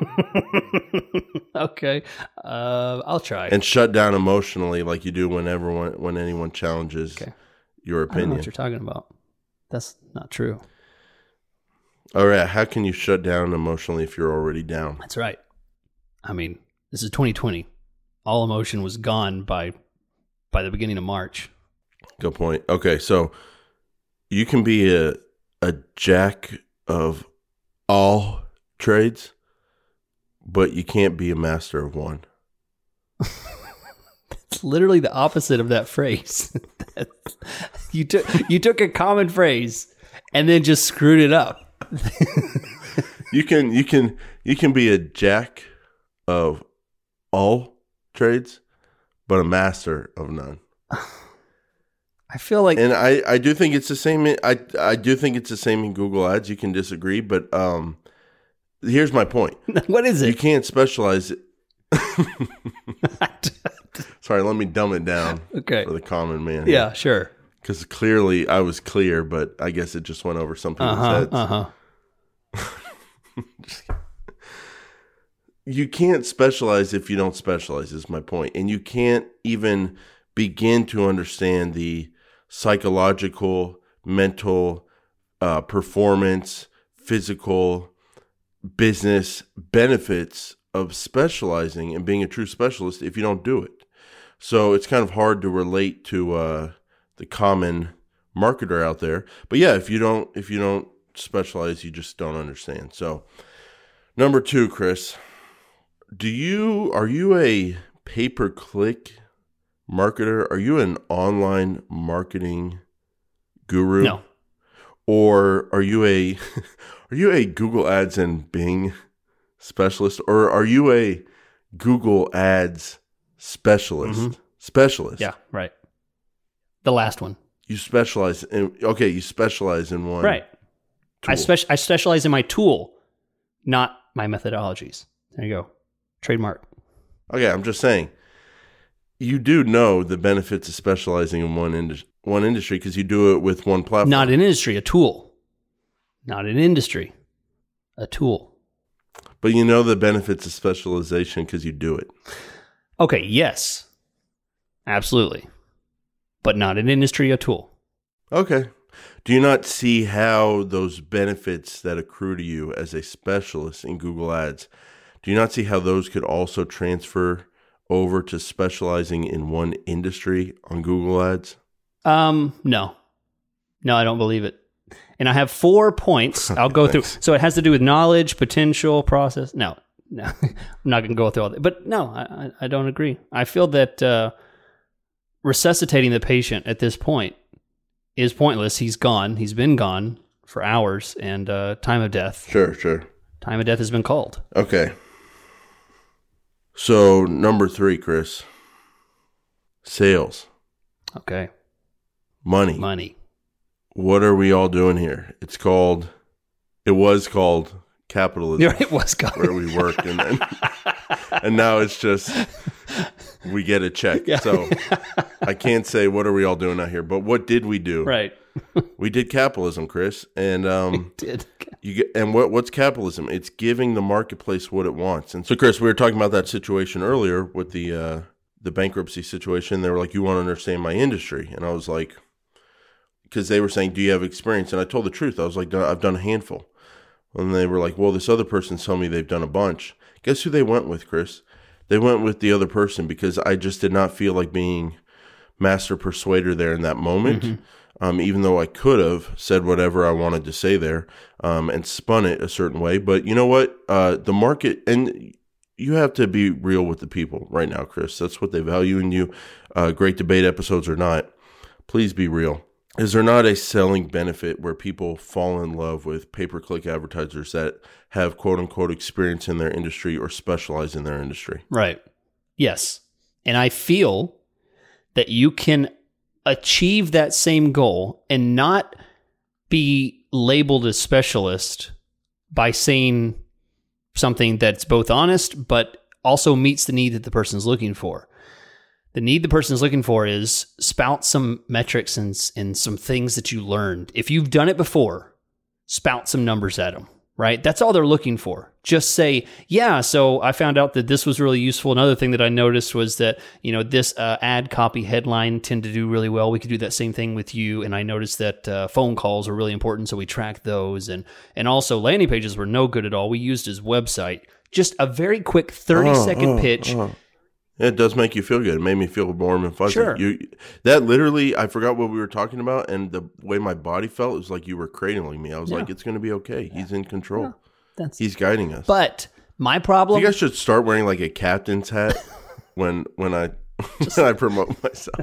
Okay, I'll try. And shut down emotionally like you do when anyone challenges your opinion. I don't know what you're talking about. That's not true. All right, how can you shut down emotionally if you're already down? That's right. I mean, this is 2020. All emotion was gone by the beginning of March. Good point. Okay, so you can be a jack of all trades, but you can't be a master of one. It's literally the opposite of that phrase. You took a common phrase and then just screwed it up. You can be a jack of all trades, but a master of none. I feel like, and I do think it's the same. I do think it's the same in Google Ads. You can disagree, but here's my point. What is it? You can't specialize. Sorry, let me dumb it down. Okay. For the common man. Yeah, sure. Because clearly I was clear, but I guess it just went over some people's heads. You can't specialize if you don't specialize, is my point. And you can't even begin to understand the psychological, mental, performance, physical, business benefits of specializing and being a true specialist if you don't do it. So it's kind of hard to relate to the common marketer out there. But yeah, if you don't specialize, you just don't understand. So number 2, Chris, are you a pay-per-click marketer? Are you an online marketing guru? No. Or are you a Google Ads and Bing specialist, or are you a Google Ads specialist? Mm-hmm. Specialist. Yeah, right. The last one. You specialize in one. Right. Tool. I specialize in my tool, not my methodologies. There you go. Trademark. Okay, I'm just saying. You do know the benefits of specializing in one industry because you do it with one platform. Not an industry, a tool. Not an industry, a tool. But you know the benefits of specialization because you do it. Okay, yes. Absolutely. But not an industry, a tool. Okay. Do you not see how those benefits that accrue to you as a specialist in Google Ads, do you not see how those could also transfer over to specializing in one industry on Google Ads? No, I don't believe it. And I have 4 points I'll go through. So it has to do with knowledge, potential, process. No, I'm not going to go through all that. But no, I don't agree. I feel that resuscitating the patient at this point is pointless. He's gone. He's been gone for hours, and time of death. Sure. Time of death has been called. Okay. So number 3, Chris. Sales. Okay. Money. What are we all doing here? It was called capitalism. It was called. Where we worked, and then, and now it's just we get a check. Yeah. So I can't say what are we all doing out here, but what did we do? Right. We did capitalism, Chris, and we did. What's capitalism? It's giving the marketplace what it wants. And so, Chris, we were talking about that situation earlier with the bankruptcy situation. They were like, "You want to understand my industry?" And I was like, because they were saying, "Do you have experience?" And I told the truth. I was like, "I've done a handful." And they were like, "Well, this other person's telling me they've done a bunch." Guess who they went with, Chris? They went with the other person because I just did not feel like being master persuader there in that moment. Mm-hmm. Even though I could have said whatever I wanted to say there and spun it a certain way. But you know what? The market, and you have to be real with the people right now, Chris. That's what they value in you. Great debate episodes or not, please be real. Is there not a selling benefit where people fall in love with pay-per-click advertisers that have quote-unquote experience in their industry or specialize in their industry? Right. Yes. And I feel that you can achieve that same goal and not be labeled a specialist by saying something that's both honest but also meets the need that the person's looking for. The need the person's looking for is spout some metrics and some things that you learned. If you've done it before, spout some numbers at them, right? That's all they're looking for. Just say, yeah, so I found out that this was really useful. Another thing that I noticed was that, this ad copy headline tend to do really well. We could do that same thing with you. And I noticed that phone calls are really important, so we track those. And also landing pages were no good at all. We used his website. Just a very quick 30-second pitch. It does make you feel good. It made me feel warm and fuzzy. Sure. That literally, I forgot what we were talking about, and the way my body felt, it was like you were cradling me. I was like, it's going to be okay. He's in control. He's guiding us. But my problem... You guys should start wearing like a captain's hat when I promote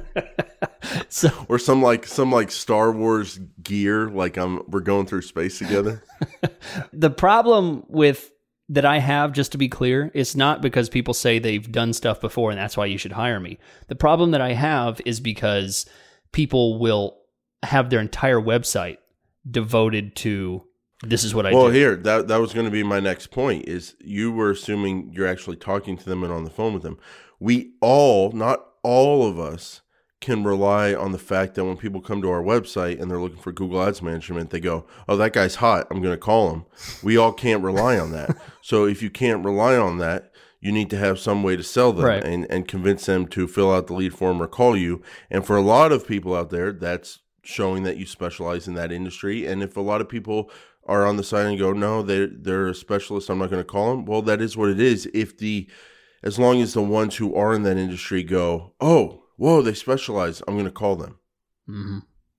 myself. Or some Star Wars gear, like we're going through space together. The problem that I have, just to be clear, it's not because people say they've done stuff before and that's why you should hire me. The problem that I have is because people will have their entire website devoted to this is what I do. Well, here, that was going to be my next point, is you were assuming you're actually talking to them and on the phone with them. We all, not all of us, can rely on the fact that when people come to our website and they're looking for Google Ads management, they go, "Oh, that guy's hot. I'm going to call him." We all can't rely on that. So if you can't rely on that, you need to have some way to sell them, right, and convince them to fill out the lead form or call you. And for a lot of people out there, that's showing that you specialize in that industry. And if a lot of people are on the side and go, no, they're a specialist, I'm not going to call them. Well, that is what it is. As long as the ones who are in that industry go, oh, whoa, they specialize, I'm going to call them. Mm-hmm.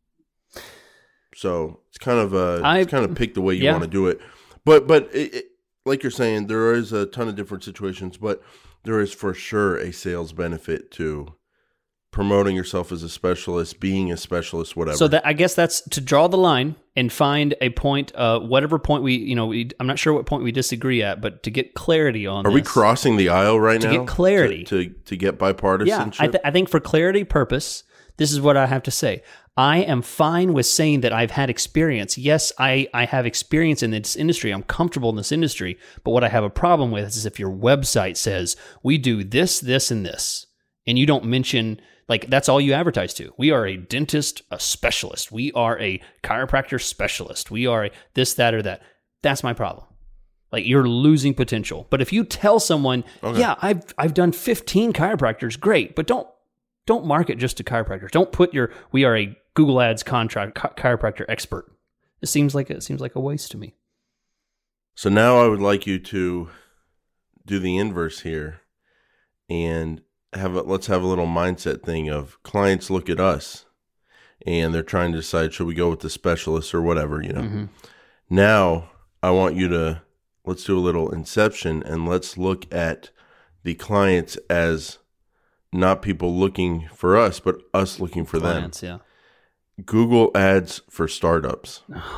So it's kind of pick the way you want to do it. But like you're saying, there is a ton of different situations, but there is for sure a sales benefit to promoting yourself as a specialist, being a specialist, whatever. So I guess that's to draw the line and find a point, whatever point I'm not sure what point we disagree at, but to get clarity on Are we crossing the aisle right now? To get clarity. To get bipartisanship? Yeah, I think for clarity purpose, this is what I have to say. I am fine with saying that I've had experience. Yes, I have experience in this industry. I'm comfortable in this industry. But what I have a problem with is if your website says, we do this, this, and this, and you don't mention, like, that's all you advertise to. We are a dentist, a specialist. We are a chiropractor specialist. We are a this, that, or that. That's my problem. Like, you're losing potential. But if you tell someone, yeah, I've done 15 chiropractors, great, but don't market just to chiropractors. Don't put we are a Google Ads contract chiropractor expert. It seems like a waste to me. So now I would like you to do the inverse here and let's have a little mindset thing of clients look at us and they're trying to decide, should we go with the specialist or whatever, Mm-hmm. Now I want you to, let's do a little inception and let's look at the clients as not people looking for us, but us looking for clients, them. Yeah. Google Ads for startups.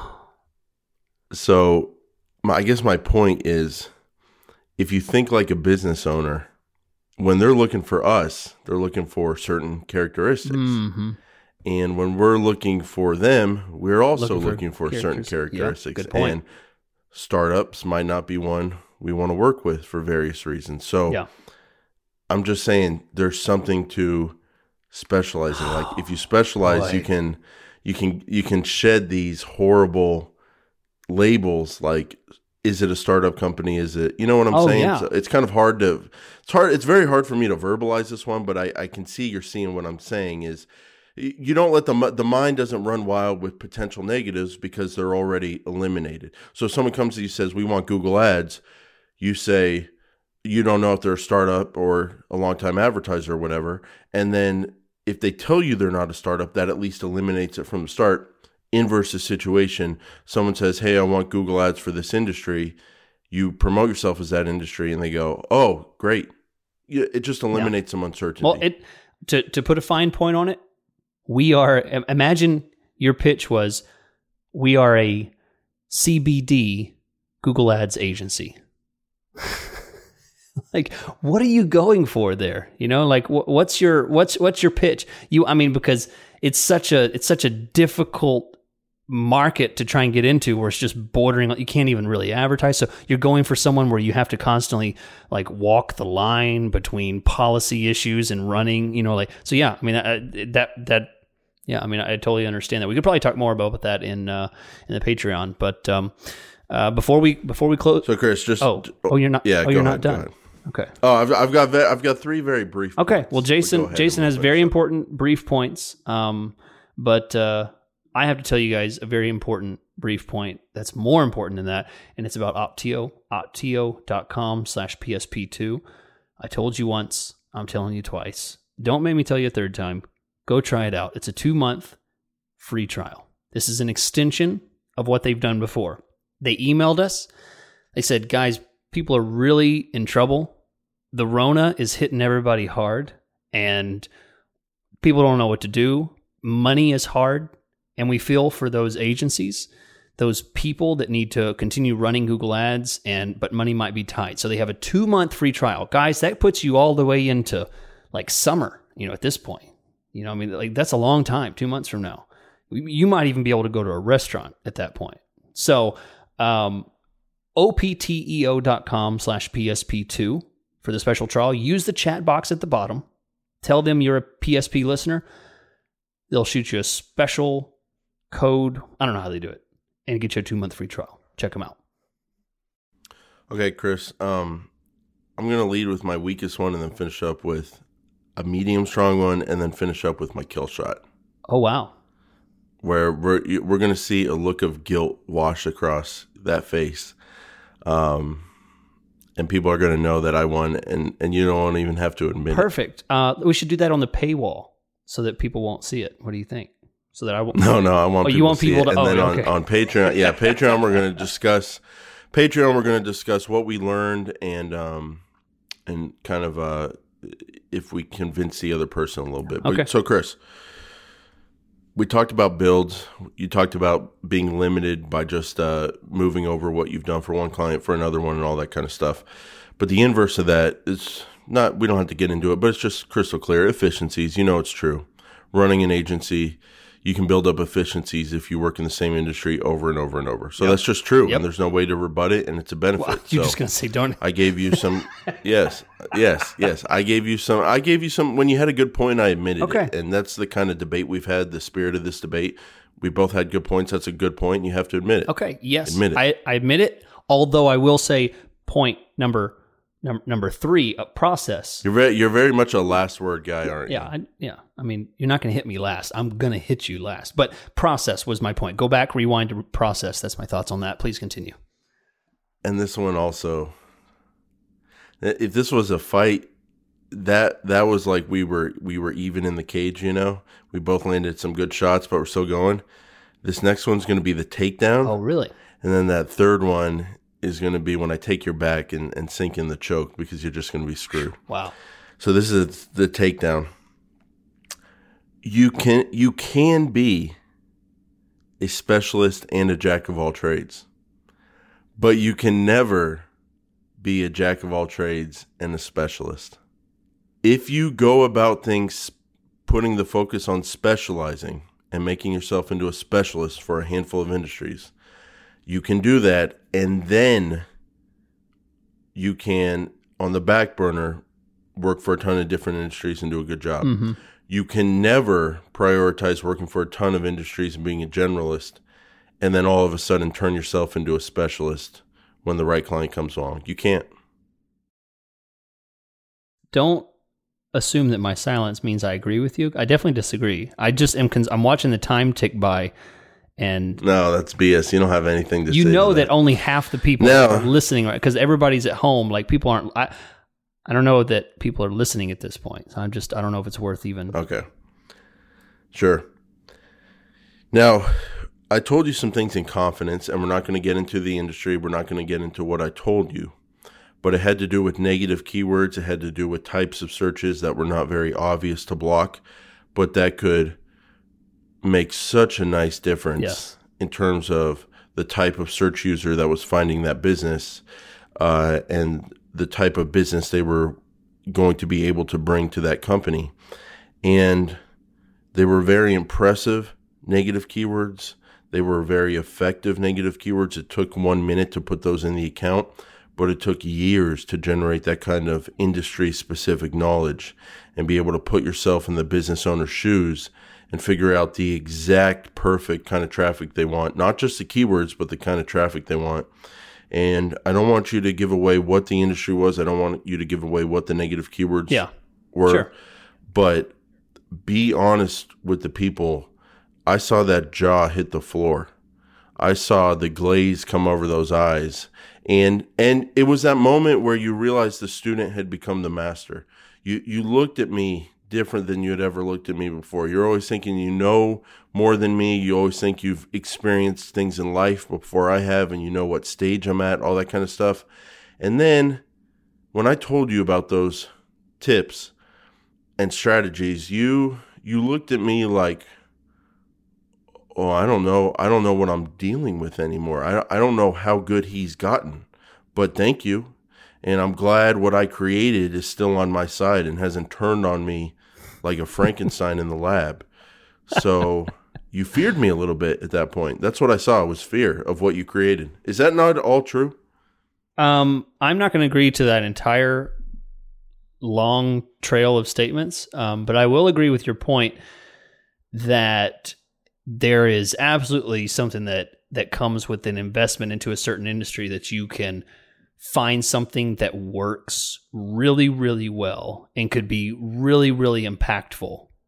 So I guess my point is, if you think like a business owner, when they're looking for us, they're looking for certain characteristics. Mm-hmm. And when we're looking for them, we're also looking for certain characteristics. Yeah, good point. And startups might not be one we want to work with for various reasons. So I'm just saying there's something to specializing. Like if you specialize, you can shed these horrible labels like, is it a startup company? Is it, you know what I'm saying? Yeah. So it's kind of hard to, it's very hard for me to verbalize this one, but I can see you're seeing what I'm saying is you don't let the mind doesn't run wild with potential negatives because they're already eliminated. So if someone comes to you and says, we want Google Ads, you say, you don't know if they're a startup or a long-time advertiser or whatever. And then if they tell you they're not a startup, that at least eliminates it from the start. Inverse the situation, someone says, hey, I want Google Ads for this industry. You promote yourself as that industry and they go, oh, great. It just eliminates some uncertainty. Well, to put a fine point on it, imagine your pitch was, we are a CBD Google Ads agency. Like, what are you going for there? Like what's your pitch? Because it's such a difficult market to try and get into where it's just bordering, you can't even really advertise. So you're going for someone where you have to constantly like walk the line between policy issues and running, so yeah, I totally understand that. We could probably talk more about that in the Patreon, but before we close. So Chris, just you're not. Yeah, you're not done. Okay. Oh, I've got three very brief. Okay. Points. Well, Jason has very important brief points. But I have to tell you guys a very important brief point that's more important than that, and it's about Opteo. Opteo.com/PSP2. I told you once. I'm telling you twice. Don't make me tell you a third time. Go try it out. It's a 2-month free trial. This is an extension of what they've done before. They emailed us. They said, guys, people are really in trouble. The Rona is hitting everybody hard, and people don't know what to do. Money is hard, and we feel for those agencies, those people that need to continue running Google Ads, but money might be tight. So they have a 2-month free trial. Guys, that puts you all the way into like summer, at this point. That's a long time, 2 months from now. You might even be able to go to a restaurant at that point. So opteo.com/PSP2 for the special trial. Use the chat box at the bottom. Tell them you're a PSP listener. They'll shoot you a special code. I don't know how they do it. And get you a 2-month free trial. Check them out. Okay, Chris. I'm going to lead with my weakest one and then finish up with a medium strong one and then finish up with my kill shot. Oh, wow. where we're going to see a look of guilt wash across that face. And people are going to know that I won, and you don't even have to admit Perfect. We should do that on the paywall so that people won't see it. What do you think? So that I won't. No, I want people to see it. And then okay. on Patreon, Patreon, we're going to discuss. Patreon, we're going to discuss what we learned and kind of if we convince the other person a little bit. Okay. So, Chris, we talked about builds. You talked about being limited by just moving over what you've done for one client for another one and all that kind of stuff. But the inverse of that is not, we don't have to get into it, but it's just crystal clear. Efficiencies, it's true. Running an agency, you can build up efficiencies if you work in the same industry over and over and over. So that's just true. Yep. And there's no way to rebut it, and it's a benefit. Well, you're just going to say, don't. I gave you some, yes. I gave you some, when you had a good point, I admitted it. And that's the kind of debate we've had, the spirit of this debate. We both had good points. That's a good point. And you have to admit it. Okay. Yes. Admit it. I admit it. Although I will say point number 3, process. You're very much a last word guy, aren't you? Yeah. I mean, you're not going to hit me last. I'm going to hit you last. But process was my point. Go back, rewind to process. That's my thoughts on that. Please continue. And this one also, if this was a fight, that was like we were even in the cage, We both landed some good shots, but we're still going. This next one's going to be the takedown. Oh, really? And then that third one is going to be when I take your back and sink in the choke, because you're just going to be screwed. Wow. So this is the takedown. You can be a specialist and a jack of all trades, but you can never be a jack of all trades and a specialist. If you go about things putting the focus on specializing and making yourself into a specialist for a handful of industries, you can do that, and then you can, on the back burner, work for a ton of different industries and do a good job. Mm-hmm. You can never prioritize working for a ton of industries and being a generalist, and then all of a sudden turn yourself into a specialist when the right client comes along. You can't. Don't assume that my silence means I agree with you. I definitely disagree. I just am. I'm watching the time tick by. And no, that's BS. You don't have anything to say. You know that only half the people are listening, right? Because everybody's at home. Like, people aren't. I don't know that people are listening at this point. So I don't know if it's worth even. Okay. Sure. Now, I told you some things in confidence, and we're not going to get into the industry. We're not going to get into what I told you. But it had to do with negative keywords. It had to do with types of searches that were not very obvious to block, but that could make such a nice difference in terms of the type of search user that was finding that business and the type of business they were going to be able to bring to that company. And they were very impressive negative keywords. They were very effective negative keywords. It took 1 minute to put those in the account, but it took years to generate that kind of industry-specific knowledge and be able to put yourself in the business owner's shoes and figure out the exact perfect kind of traffic they want, not just the keywords, but the kind of traffic they want. And I don't want you to give away what the industry was. I don't want you to give away what the negative keywords were. Sure. But be honest with the people. I saw that jaw hit the floor. I saw the glaze come over those eyes. And it was that moment where you realized the student had become the master. You looked at me different than you had ever looked at me before. You're always thinking you know more than me. You always think you've experienced things in life before I have, and you know what stage I'm at, all that kind of stuff. And then when I told you about those tips and strategies, you looked at me like, oh, I don't know what I'm dealing with anymore. I don't know how good he's gotten, but thank you. And I'm glad what I created is still on my side and hasn't turned on me like a Frankenstein in the lab. So you feared me a little bit at that point. That's what I saw, was fear of what you created. Is that not all true? I'm not going to agree to that entire long trail of statements, but I will agree with your point that there is absolutely something that comes with an investment into a certain industry, that you can find something that works really, really well and could be really, really impactful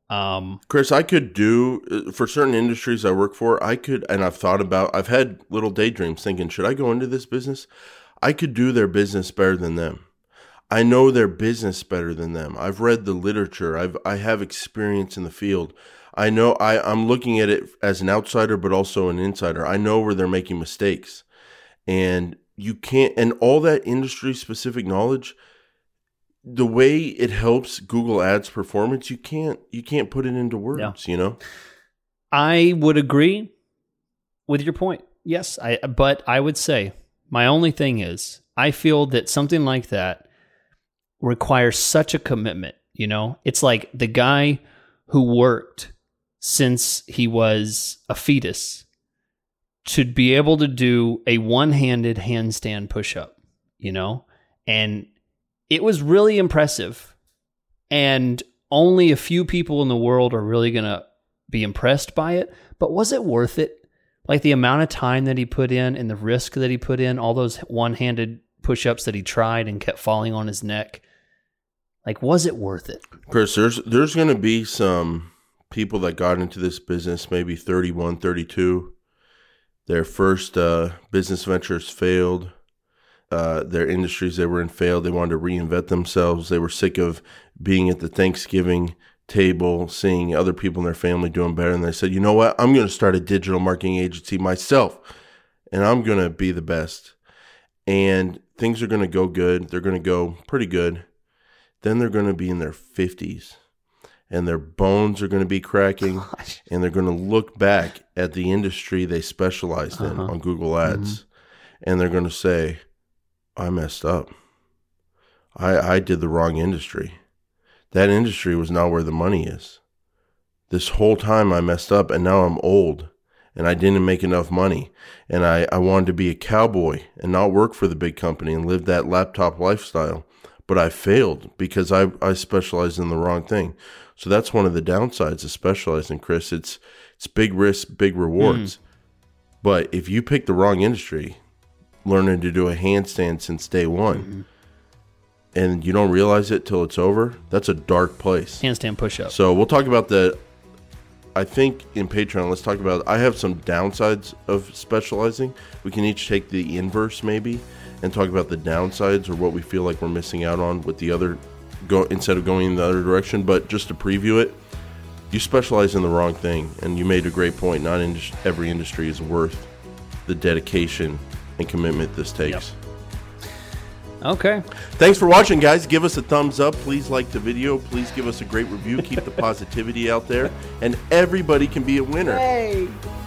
Chris, I could do, for certain industries I work for, and I've had little daydreams thinking, should I go into this business? I could do their business better than them. I know their business better than them. I've read the literature. I have experience in the field. I know I'm looking at it as an outsider, but also an insider. I know where they're making mistakes. And you can't, and all that industry specific knowledge, the way it helps Google Ads performance, you can't put it into words, you know? I would agree with your point. Yes, but I would say my only thing is I feel that something like that requires such a commitment, you know? It's like the guy who worked since he was a fetus to be able to do a one-handed handstand push-up, you know? And it was really impressive. And only a few people in the world are really going to be impressed by it. But was it worth it? Like the amount of time that he put in and the risk that he put in, all those one-handed push-ups that he tried and kept falling on his neck. Like, was it worth it? Chris, there's going to be some people that got into this business, maybe 31, 32. Their first business ventures failed. Their industries they were in failed. They wanted to reinvent themselves. They were sick of being at the Thanksgiving table, seeing other people in their family doing better. And they said, you know what? I'm going to start a digital marketing agency myself, and I'm going to be the best. And things are going to go good. They're going to go pretty good. Then they're going to be in their 50s, and their bones are going to be cracking, and they're going to look back at the industry they specialized in on Google Ads, and they're going to say, I messed up. I did the wrong industry. That industry was not where the money is. This whole time I messed up, and now I'm old, and I didn't make enough money, and I wanted to be a cowboy and not work for the big company and live that laptop lifestyle. But I failed because I specialized in the wrong thing. So that's one of the downsides of specializing, Chris. It's big risk, big rewards. But if you pick the wrong industry, learning to do a handstand since day one, and you don't realize it till it's over, that's a dark place. Handstand push-up. So we'll talk about I think in Patreon, let's talk about, I have some downsides of specializing. We can each take the inverse maybe and talk about the downsides or what we feel like we're missing out on with the other, instead of going in the other direction. But just to preview it, you specialize in the wrong thing, and you made a great point. Not every industry is worth the dedication and commitment this takes. Okay. Thanks for watching, guys. Give us a thumbs up. Please like the video. Please give us a great review. Keep the positivity out there, and everybody can be a winner. Hey.